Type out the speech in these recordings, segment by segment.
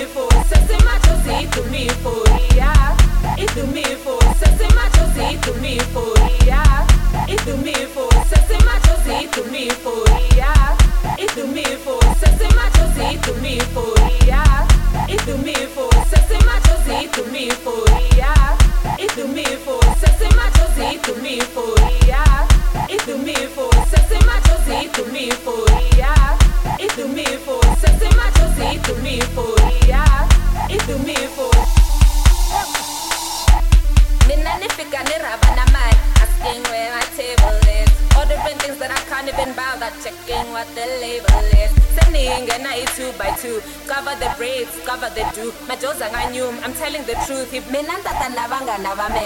Idumifo, sese machozi idumifo, yeah. Idumifo, sese machozi idumifo, yeah. Idumifo, sese machozi idumifo, yeah. Idumifo, sese machozi idumifo, yeah. Idumifo, sese machozi idumifo, yeah. Idumifo, sese machozi idumifo, yeah. Idumifo, sese machozi idumifo, yeah. Idumifo, sese machozi idumifo, yeah. Idumifo. Mina nifika niraba na mic, asking where my table is. Ordering things that I can't even bother checking what the label is. Sending a night 2 by 2, cover the braids, cover the do. Majoza nganyum, I'm telling the truth. If mina ntata navanga navame.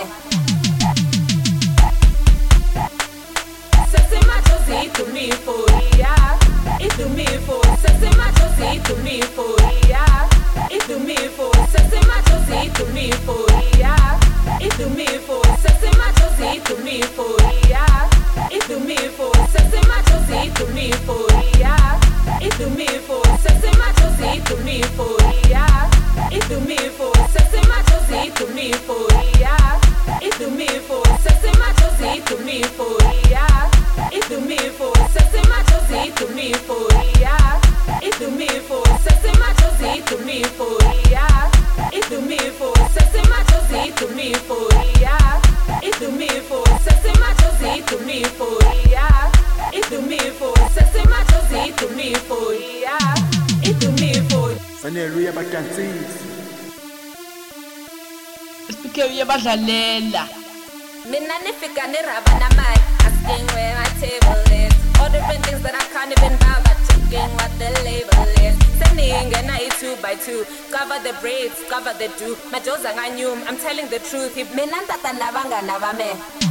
Sese machozi idumifo, yeah. Idumifo, sese machozi idumifo, yeah. Idumifo, sese machozi idumifo, yeah. Idumifo, sese machozi idumifo, yeah. Idumifo, sese machozi idumifo, yeah. Idumifo, sese machozi idumifo, yeah. Idumifo, sese machozi idumifo, yeah. Idumifo, sese machozi idumifo, yeah. Idumifo, sese machozi idumifo, yeah. Idumifo, sese machozi idumifo, yeah. Idumifo, sese machozi idumifo, yeah. Idumifo, sese machozi idumifo, yeah. Idumifo, sese machozi idumifo, yeah. Idumifo. Saneluya badansisi. Sipike badlalela. Mina nifika niraba na mic, asking where my table is. Ordering things that I can't even bother checking what the label is. Sending a night 2 by 2, cover the braids, cover the do. Majoza nganyum, I'm telling the truth. If mina ntata navanga navame.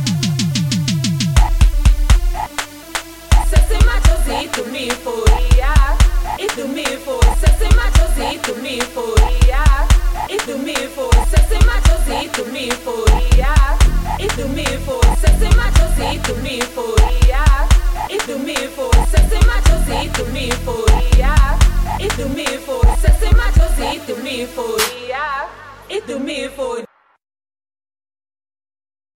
Sese machozi idumifo, yeah. Idumifo, sese machozi idumifo, yeah. Idumifo, sese machozi idumifo, yeah. Idumifo, sese machozi idumifo, yeah. Idumifo, sese machozi idumifo, yeah. Idumifo, sese machozi idumifo, yeah. Idumifo.